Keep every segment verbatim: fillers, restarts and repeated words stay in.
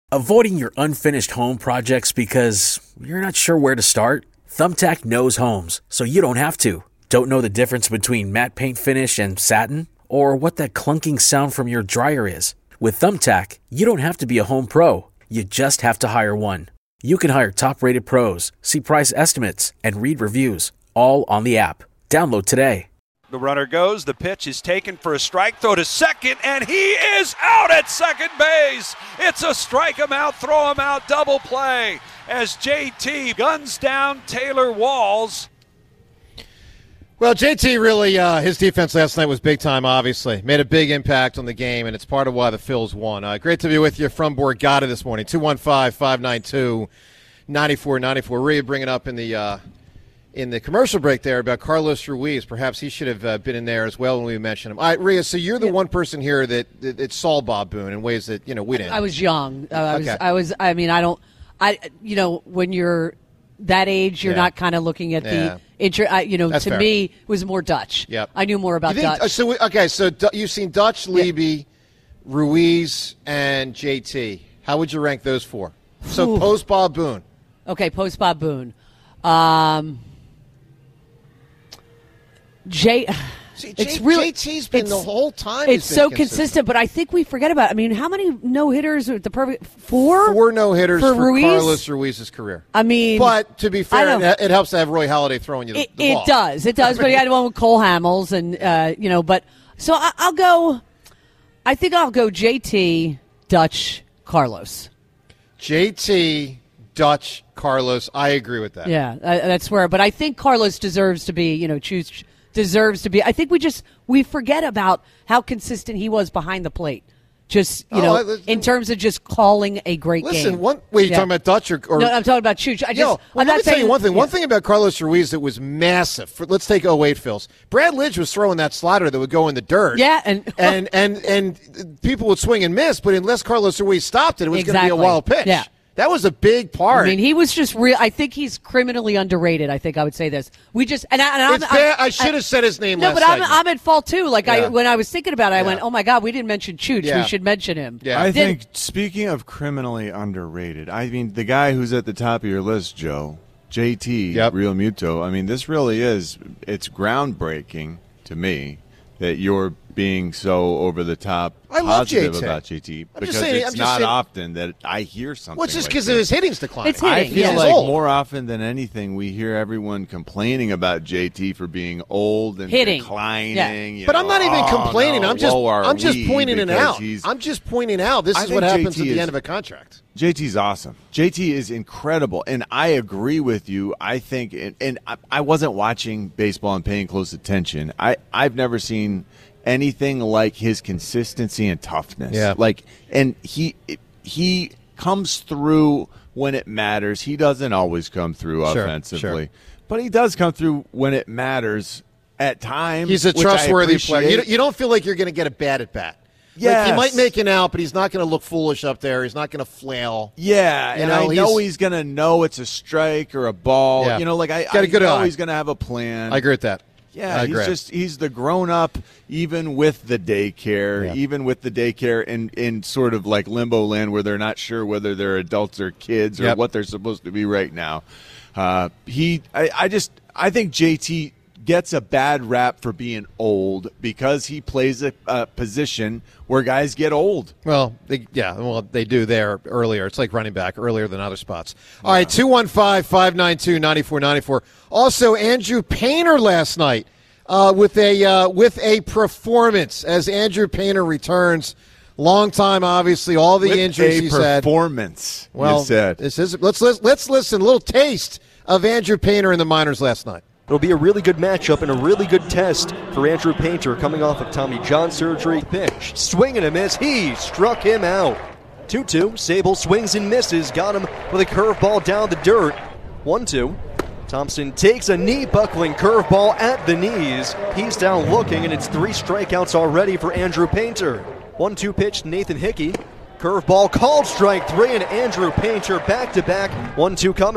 Avoiding your unfinished home projects because you're not sure where to start? Thumbtack knows homes, so you don't have to. Don't know the difference between matte paint finish and satin? Or what that clunking sound from your dryer is? With Thumbtack, you don't have to be a home pro. You just have to hire one. You can hire top-rated pros, see price estimates, and read reviews, all on the app. Download today. The runner goes, the pitch is taken for a strike, throw to second, and he is out at second base. It's a strike him out, throw him out, double play as J T guns down Taylor Walls. Well, J T really, uh, his defense last night was big time, obviously. Made a big impact on the game, and it's part of why the Phils won. Uh, great to be with you from Borgata this morning, two one five, five nine two, nine four nine four. Rhea bringing up in the uh, in the commercial break there about Carlos Ruiz. Perhaps he should have uh, been in there as well when we mentioned him. All right, Rhea, so you're the yeah. one person here that, that, that saw Bob Boone in ways that, you know, we didn't. I was young. Uh, I, okay. was, I was, I mean, I don't, I, you know, when you're that age, you're yeah. not kind of looking at yeah. the intro. I, you know, That's to fair. me, it was more Dutch. Yep. I knew more about you think, Dutch. So we, okay, so D- you've seen Dutch, Leby, yeah. Ruiz, and J T. How would you rank those four? So Ooh. post Bob Boone. Okay, post Bob Boone. Um, J. See, it's J- really, J T's been it's, the whole time. It's so consistent. consistent, but I think we forget about it. I mean, how many no hitters are the perfect four? Four no hitters for, for Ruiz? Carlos Ruiz's career. I mean, but to be fair, it, it helps to have Roy Halladay throwing you the, it, the ball. It does, it does. But he had one with Cole Hamels, and uh, you know. But so I, I'll go. I think I'll go J T, Dutch, Carlos. J T, Dutch, Carlos. I agree with that. Yeah, uh, that's where. But I think Carlos deserves to be. You know, choose. deserves to be. I think we just we forget about how consistent he was behind the plate. Just you oh, know, in terms of just calling a great listen, game. Listen, one. Wait, you yeah. talking about Dutch or? or no, I'm talking about Chooch. I just. Yo, well, I'm let not me saying, tell you one thing. Yeah. One thing about Carlos Ruiz that was massive. For, let's take oh eight, Phils. Brad Lidge was throwing that slider that would go in the dirt. Yeah, and and and and people would swing and miss, but unless Carlos Ruiz stopped it, it was exactly. going to be a wild pitch. Yeah. That was a big part. I mean, he was just real. I think he's criminally underrated. I think I would say this. We just and, I, and I'm, it's fair. I'm, I should have said his name. No, last but I'm, segment. I'm at fault too. Like yeah. I, when I was thinking about it, I yeah. went, "Oh my God, we didn't mention Chooch. Yeah. We should mention him." Yeah. I Did, think speaking of criminally underrated, I mean the guy who's at the top of your list, Joe, J T, yep. Real Muto. I mean, this really is it's groundbreaking to me that you're being so over the top I love positive J T. about J T I'm because just saying, it's I'm just not saying, often that I hear something. Well, it's just like because this. his hitting's declining. It's hitting. I feel He's like old. more often than anything, we hear everyone complaining about J T for being old and Hitting. declining. Yeah. You But know, I'm not even oh, complaining. no, I'm just woe are I'm just we pointing it because out. he's- I'm just pointing out this I is what think happens J T at the is- end of a contract. J T's awesome. J T is incredible, and I agree with you. I think, and, and I, I wasn't watching baseball and paying close attention. I, I've never seen anything like his consistency and toughness. Yeah. Like, and he he comes through when it matters. He doesn't always come through Sure, offensively, sure. but he does come through when it matters at times. He's a which I trustworthy player. You appreciate. don't, you don't feel like you're going to get a bat at bat. Yes. Like he might make an out, but he's not going to look foolish up there. He's not going to flail. Yeah, You and know, I know he's- he's, going to know it's a strike or a ball. Yeah. You know, like I, Got a I good know eye. he's going to have a plan. I agree with that. Yeah, I he's agree. just he's the grown up, even with the daycare, Yeah. even with the daycare in, in sort of like limbo land where they're not sure whether they're adults or kids or Yep. what they're supposed to be right now. Uh, he, I, I just, I think J T gets a bad rap for being old because he plays a, a position where guys get old. Well, they, yeah, well, they do there earlier. It's like running back earlier than other spots. All right, two one five, five nine two, nine four nine four. Also, Andrew Painter last night uh, with a uh, with a performance as Andrew Painter returns. Long time, obviously, all the With injuries a he's had. performance, Well, you said. this is let's let's let's listen. A little taste of Andrew Painter in the minors last night. It'll be a really good matchup and a really good test for Andrew Painter coming off of Tommy John surgery. Pitch, swing and a miss. He struck him out. two two. Sable swings and misses. Got him with a curveball down the dirt. one two. Thompson takes a knee-buckling curveball at the knees. He's down looking, and it's three strikeouts already for Andrew Painter. one two pitch, Nathan Hickey. Curveball called strike three, and Andrew Painter back-to-back. one two coming.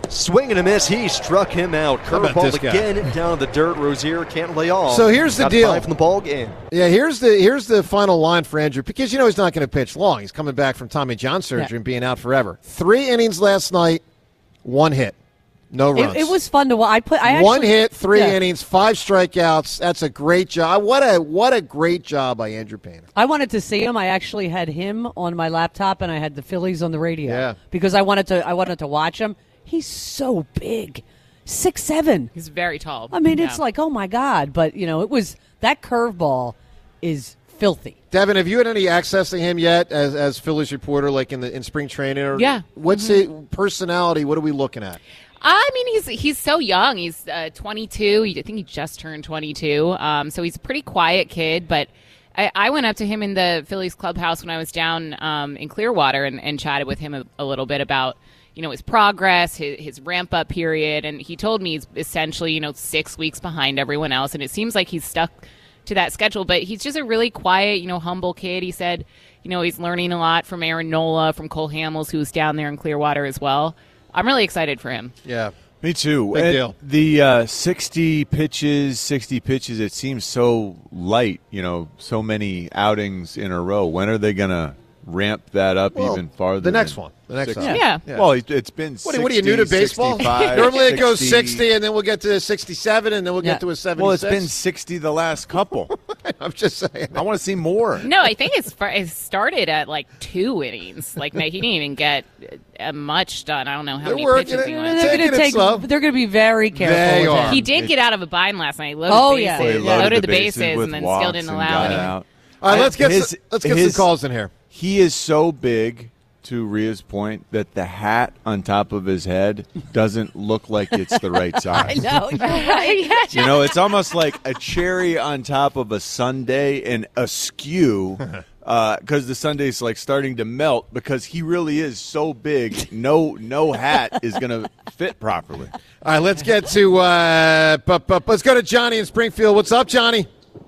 Swing and a miss. He struck him out. about this Curveball guy? again down the dirt. Rozier can't lay off. So here's the Got deal. five from the ball game. Yeah, here's the here's the final line for Andrew, because you know he's not going to pitch long. He's coming back from Tommy John surgery Yeah. and being out forever. Three innings last night, one hit, no runs. It, it was fun to watch. I put I one actually, hit, three yeah. innings, five strikeouts. That's a great job. What a what a great job by Andrew Painter. I wanted to see him. I actually had him on my laptop, and I had the Phillies on the radio. Yeah. Because I wanted to. I wanted to watch him. He's so big, six seven. He's very tall. I mean, Yeah. it's like, oh my god! But you know, it was that curveball is filthy. Devin, have you had any access to him yet as as Phillies reporter, like in the in spring training? Or Yeah. What's Mm-hmm. it personality? What are we looking at? I mean, he's he's so young. He's uh, twenty-two. I think he just turned twenty-two. Um, so he's a pretty quiet kid. But I, I went up to him in the Phillies clubhouse when I was down um, in Clearwater and, and chatted with him a, a little bit about, you know, his progress, his, his ramp up period. And he told me he's essentially, you know, six weeks behind everyone else. And it seems like he's stuck to that schedule. But he's just a really quiet, you know, humble kid. He said, you know, he's learning a lot from Aaron Nola, from Cole Hamels, who's down there in Clearwater as well. I'm really excited for him. Yeah. Me too. Big And deal. The uh, sixty pitches, sixty pitches, it seems so light, you know, so many outings in a row. When are they going to ramp that up Well, even farther? the next than one. The next sixty? one. Yeah. Yeah. Well, it, it's been What, what are you new to sixty, baseball? sixty-five, Normally it goes sixty. sixty, and then we'll get to sixty-seven, and then we'll Yeah. get to a seventy-six. Well, it's been sixty the last couple. I'm just saying. I want to see more. No, I think it's far- it started at like two innings. Like no, he didn't even get uh, much done. I don't know how They're many working pitches it. he They're went. They're taking going to it take. slow. They're going to be very careful. They with are. him. He did get out of a bind last night. He loaded Oh, bases, yeah. Well, he Yeah. loaded the the bases, with and then walks still didn't and allow got any. out. All right, let's get His- some, let's get his- some calls in here. He is so big, to Rhea's point, that the hat on top of his head doesn't look like it's the right size. No, you're right. You know, it's almost like a cherry on top of a sundae and askew, because the sundae's like starting to melt because he really is so big. No, no hat is going to fit properly. All right, let's get to uh, but, but, let's go to Johnny in Springfield. What's up, Johnny?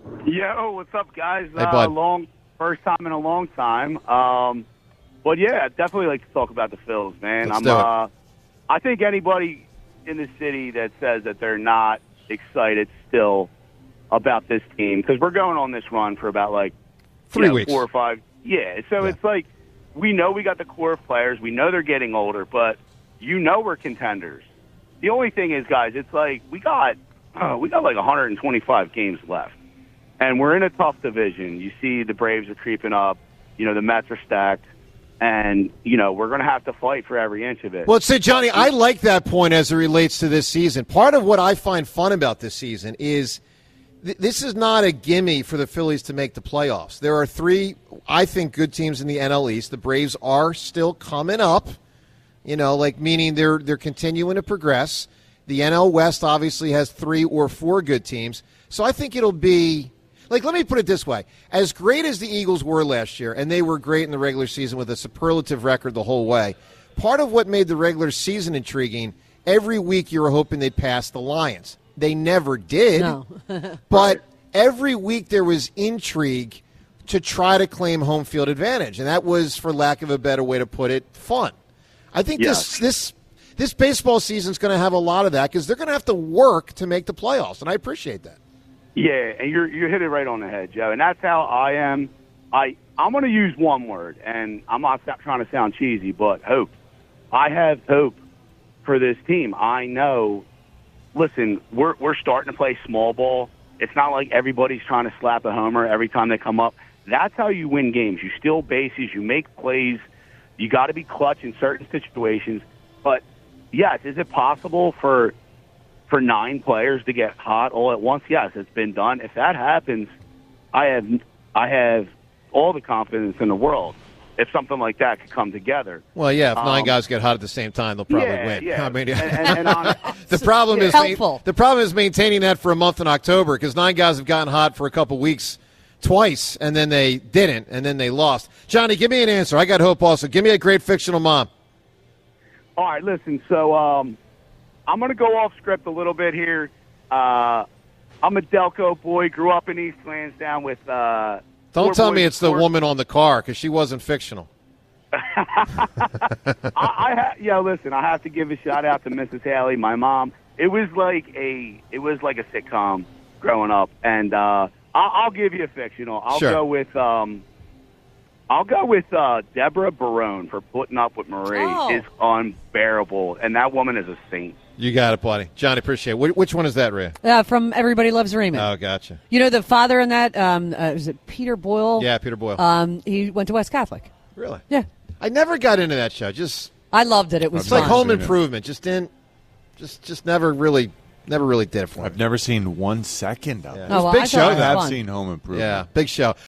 Yo, what's up, guys? Hey, uh, bud. long first time in a long time. Um, but yeah, I'd definitely like to talk about the Phils, man. Let's I'm. do it. Uh, I think anybody in the city that says that they're not excited still about this team, because we're going on this run for about like Three you know, weeks. four or five. Yeah, so Yeah. it's like we know we got the core of players. We know they're getting older, but you know we're contenders. The only thing is, guys, it's like we got uh, we got like one hundred twenty-five games left. And we're in a tough division. You see the Braves are creeping up. You know, the Mets are stacked. And, you know, we're going to have to fight for every inch of it. Well, say, Johnny, I like that point as it relates to this season. Part of what I find fun about this season is th- this is not a gimme for the Phillies to make the playoffs. There are three, I think, good teams in the N L East. The Braves are still coming up, you know, like meaning they're they're continuing to progress. The N L West obviously has three or four good teams. So I think it'll be like, let me put it this way. As great as the Eagles were last year, and they were great in the regular season with a superlative record the whole way, part of what made the regular season intriguing, every week you were hoping they'd pass the Lions. They never did. No. But every week there was intrigue to try to claim home field advantage, and that was, for lack of a better way to put it, fun. I think this this this baseball season's going to have a lot of that because they're going to have to work to make the playoffs, and I appreciate that. Yeah, and you're you hit it right on the head, Joe. And that's how I am. I I'm going to use one word, and I'm not trying to sound cheesy, but hope. I have hope for this team. I know. Listen, we're we're starting to play small ball. It's not like everybody's trying to slap a homer every time they come up. That's how you win games. You steal bases. You make plays. You got to be clutch in certain situations. But yes, is it possible for? For nine players to get hot all at once? Yes, it's been done. If that happens, I have I have all the confidence in the world if something like that could come together. Well, yeah, if nine Um, guys get hot at the same time, they'll probably yeah, win. yeah. I mean, And- and- and on- the problem is Helpful. the problem is maintaining that for a month in October because nine guys have gotten hot for a couple weeks twice, and then they didn't, and then they lost. Johnny, give me an answer. I got hope also. Give me a great fictional mom. All right, listen, so um, I'm going to go off script a little bit here. Uh, I'm a Delco boy, grew up in East Lansdowne with uh, Don't four tell me boys- it's the four- woman on the car because she wasn't fictional. I, I ha- yeah, listen, I have to give a shout out to Missus Haley, my mom. It was like a it was like a sitcom growing up, and uh, I'll, I'll give you a fictional. I'll Sure. go with um, I'll go with uh, Deborah Barone for Putting Up with Marie. Oh. Is unbearable, and that woman is a saint. You got it, buddy. Johnny, appreciate it. Wh- Which one is that, Rhea? Uh, from Everybody Loves Raymond. Oh, gotcha. You know the father in that? Um, uh, was it Peter Boyle? Yeah, Peter Boyle. Um, he went to West Catholic. Really? Yeah, I never got into that show. Just I loved it. It was it's fun. like Home seen it. Improvement. Just didn't. Just just never really never really did it for me. I've never seen one second of Yeah. it. It was Oh, a well, big I show. thought it I was though. have fun. seen Home Improvement. Yeah, big show.